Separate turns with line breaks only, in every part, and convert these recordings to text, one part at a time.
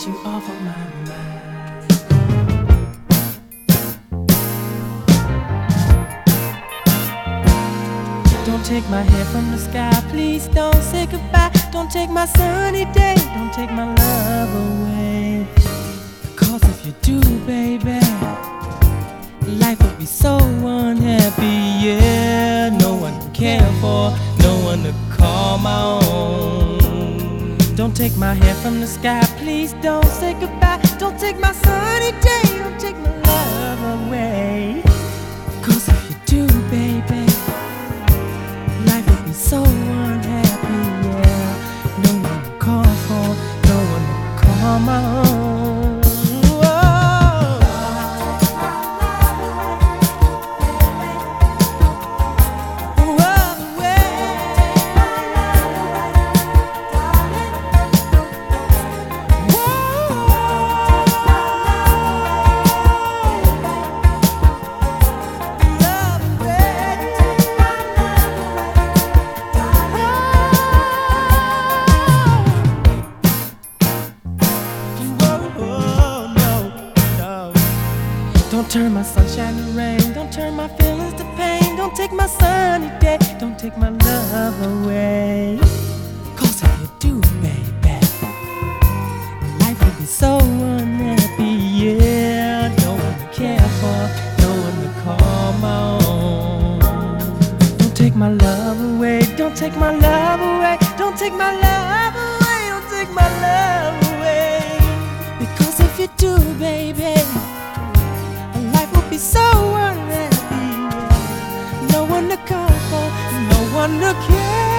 get you off of my mind. Don't take my head from the sky, please don't say goodbye. Don't take my sunny day, don't take my love away. Cause if you do, baby, life would be so unhappy, yeah. No one to care for, no one to call my own. Don't take my hair from the sky, please don't say goodbye. Don't take my sunny day, don't take my love away. Cause if you do, baby, life would be so unhappy, yeah. No one to call for, no one to call my own. Don't turn my sunshine to rain, don't turn my feelings to pain. Don't take my sunny day, don't take my love away. Cause if you do, baby, life would be so unhappy, yeah. No one to care for, no one to call my own. Don't take my love away, don't take my love away. Don't take my love away, don't take my love away. Because if you do, baby, be so unhappy, no one to call for, no one to care.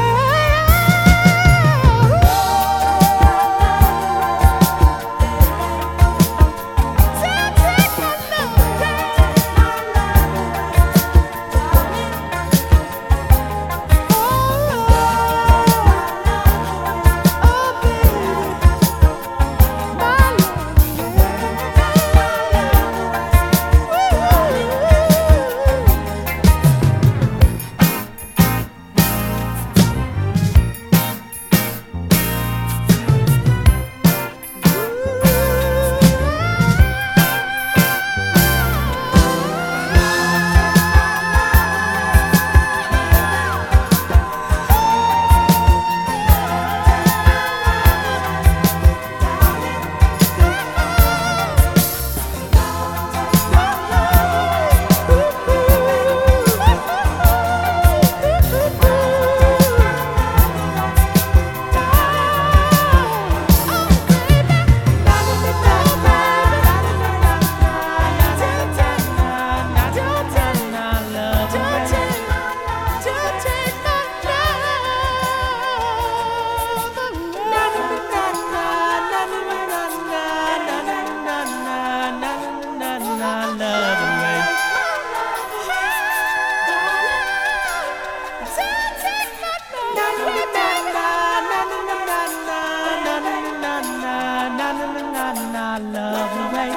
Love away.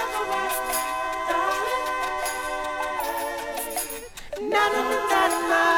Na na na na na.